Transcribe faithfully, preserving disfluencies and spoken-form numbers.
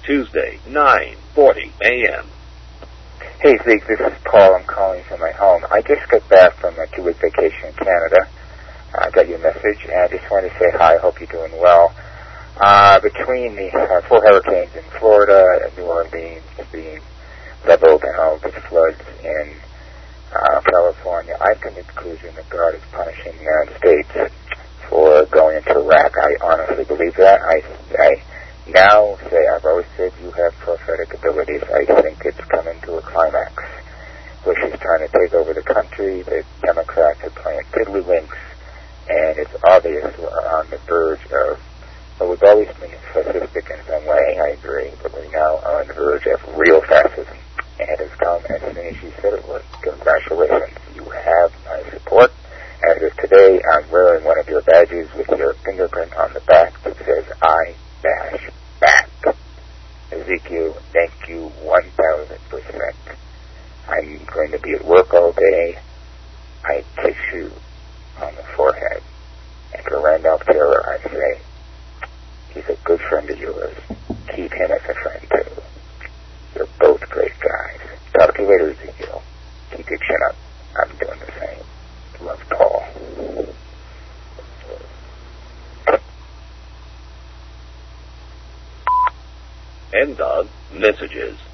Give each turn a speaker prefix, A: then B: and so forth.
A: Tuesday, nine forty a.m.
B: Hey, Zeke, this is Paul. I'm calling from my home. I just got back from a two-week vacation in Canada. I got your message, and I just wanted to say hi. I hope you're doing well. Uh, between the uh, four hurricanes in Florida and New Orleans being leveled and all the floods in uh, California, I've come to the conclusion that God is punishing the United States for going into Iraq. I honestly believe that. I, I now say, I've always said you have prophetic abilities. I think it's coming to a climax. Bush is trying to take over the country. The Democrats are playing tiddlywinks, and it's obvious we're on the verge of, well, we've always been fascistic in some way, I agree, but we're now on the verge of real fascism. And it has come as soon as you said it would. Congratulations. You have my support. As of today, I'm wearing one of your badges with your fingerprint on the back that says, I dash back. Ezekiel, thank you one thousand percent. I'm going to be at work all day. I kiss you on the forehead. And for Randolph Taylor, I say, he's a good friend of yours. Keep him as a friend, too. You're both great guys. Talk to you later, Ezekiel. Keep your chin up. I'm doing the same. Love, Paul.
A: End of messages.